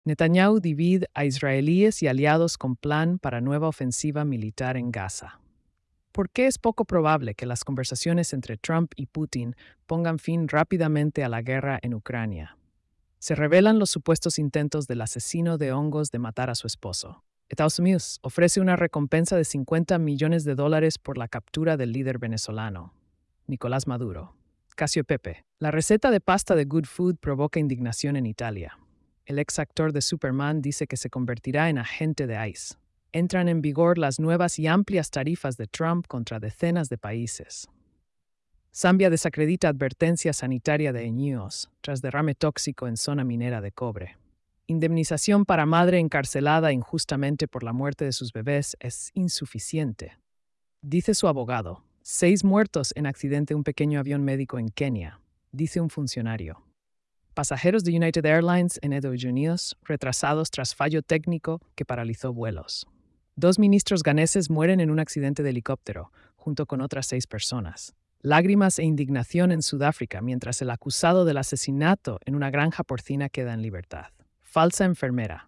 Netanyahu divide a israelíes y aliados con plan para nueva ofensiva militar en Gaza. ¿Por qué es poco probable que las conversaciones entre Trump y Putin pongan fin rápidamente a la guerra en Ucrania? Se revelan los supuestos intentos del asesino de hongos de matar a su esposo. Estados Unidos ofrece una recompensa de $50 millones por la captura del líder venezolano, Nicolás Maduro. Casio Pepe. La receta de pasta de Good Food provoca indignación en Italia. El ex actor de Superman dice que se convertirá en agente de ICE. Entran en vigor las nuevas y amplias tarifas de Trump contra decenas de países. Zambia desacredita advertencia sanitaria de Ineos tras derrame tóxico en zona minera de cobre. Indemnización para madre encarcelada injustamente por la muerte de sus bebés es insuficiente. Dice su abogado. 6 muertos en accidente un pequeño avión médico en Kenia, dice un funcionario. Pasajeros de United Airlines en Estados Unidos retrasados tras fallo técnico que paralizó vuelos. 2 ministros ganeses mueren en un accidente de helicóptero, junto con otras 6 personas. Lágrimas e indignación en Sudáfrica mientras el acusado del asesinato en una granja porcina queda en libertad. Falsa enfermera.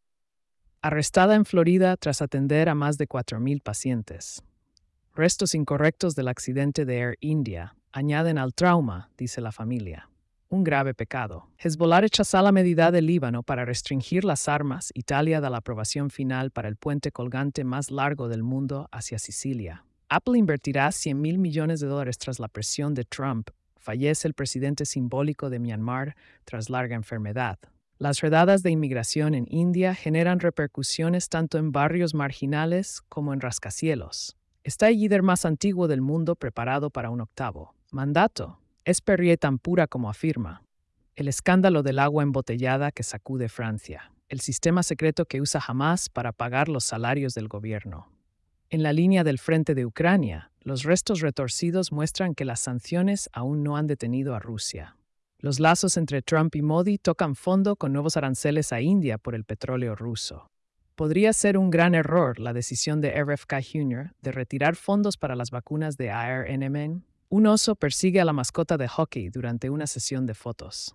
Arrestada en Florida tras atender a más de 4,000 pacientes. Restos incorrectos del accidente de Air India añaden al trauma, dice la familia. Un grave pecado. Hezbollah rechaza la medida del Líbano para restringir las armas. Italia da la aprobación final para el puente colgante más largo del mundo hacia Sicilia. Apple invertirá $100,000 millones tras la presión de Trump. Fallece el presidente simbólico de Myanmar tras larga enfermedad. Las redadas de inmigración en India generan repercusiones tanto en barrios marginales como en rascacielos. Está el líder más antiguo del mundo preparado para un octavo mandato. Es Perrier tan pura como afirma. El escándalo del agua embotellada que sacude Francia. El sistema secreto que usa Hamas para pagar los salarios del gobierno. En la línea del frente de Ucrania, los restos retorcidos muestran que las sanciones aún no han detenido a Rusia. Los lazos entre Trump y Modi tocan fondo con nuevos aranceles a India por el petróleo ruso. Podría ser un gran error la decisión de RFK Jr. de retirar fondos para las vacunas de ARNM. Un oso persigue a la mascota de hockey durante una sesión de fotos.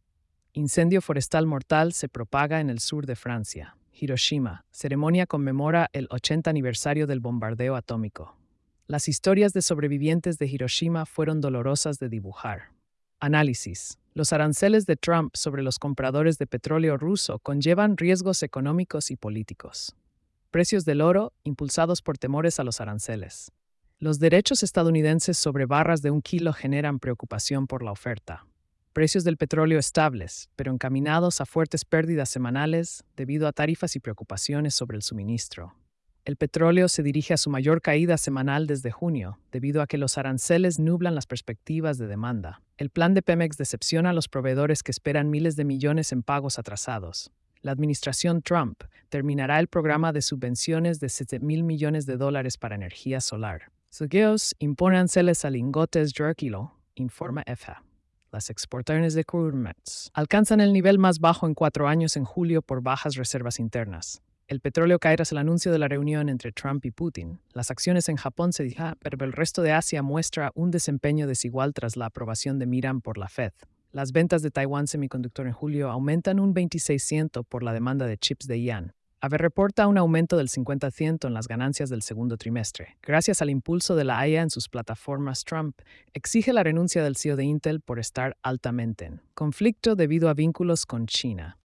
Incendio forestal mortal se propaga en el sur de Francia. Hiroshima. Ceremonia conmemora el 80 aniversario del bombardeo atómico. Las historias de sobrevivientes de Hiroshima fueron dolorosas de dibujar. Análisis. Los aranceles de Trump sobre los compradores de petróleo ruso conllevan riesgos económicos y políticos. Precios del oro impulsados por temores a los aranceles. Los derechos estadounidenses sobre barras de 1 kilo generan preocupación por la oferta. Precios del petróleo estables, pero encaminados a fuertes pérdidas semanales debido a tarifas y preocupaciones sobre el suministro. El petróleo se dirige a su mayor caída semanal desde junio, debido a que los aranceles nublan las perspectivas de demanda. El plan de Pemex decepciona a los proveedores que esperan miles de millones en pagos atrasados. La administración Trump terminará el programa de subvenciones de $7,000 millones para energía solar. Seguidos impone aranceles a lingotes de kilo, informa EFA. Las exportaciones de crudo alcanzan el nivel más bajo en 4 años en julio por bajas reservas internas. El petróleo cae tras el anuncio de la reunión entre Trump y Putin. Las acciones en Japón se dijeron, pero el resto de Asia muestra un desempeño desigual tras la aprobación de Miran por la Fed. Las ventas de Taiwan Semiconductor en julio aumentan un 26% por la demanda de chips de Yan. AVE reporta un aumento del 50% en las ganancias del segundo trimestre. Gracias al impulso de la IA en sus plataformas, Trump exige la renuncia del CEO de Intel por estar altamente en conflicto debido a vínculos con China.